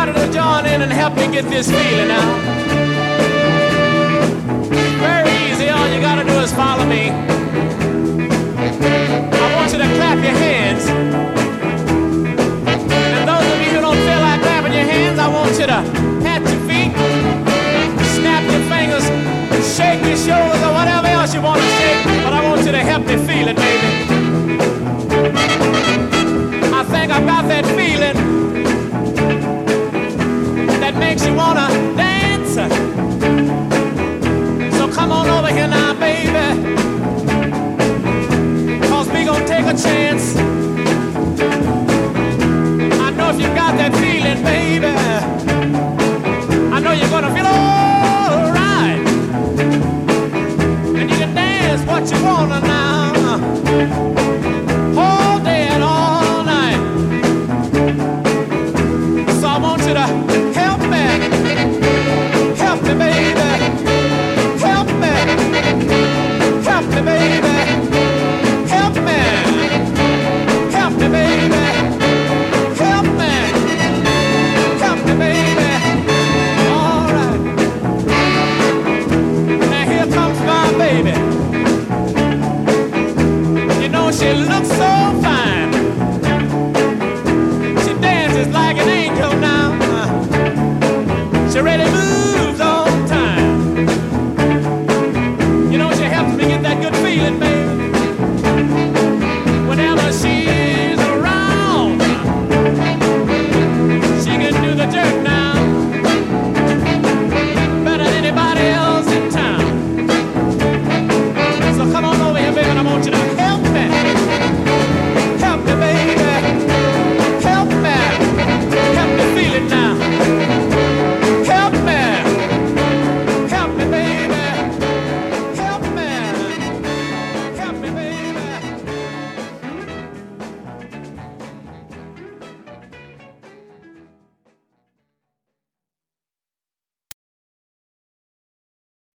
somebody to join in and help me get this feeling now. Very easy, all you gotta do is follow me. I want you to clap your hands. And those of you who don't feel like clapping your hands, I want you to pat your feet, snap your fingers, shake your shoulders or whatever else you want to shake, but I want you to help me feel it, baby. I think I've got that feeling that makes you want to dance. So come on over here now, baby, 'cause we gonna take a chance. I know if you got that feeling, baby, I know you're gonna feel all right. And you can dance what you wanna now, all day and all night. So I want you to help me, baby, help me, baby, help me, baby, help me, baby. All right. Now here comes my baby. You know she looks so fine. She dances like an angel now. She really moves on time. You know she helps me get that good feeling, baby. Whenever she's around, she can do the jerk now.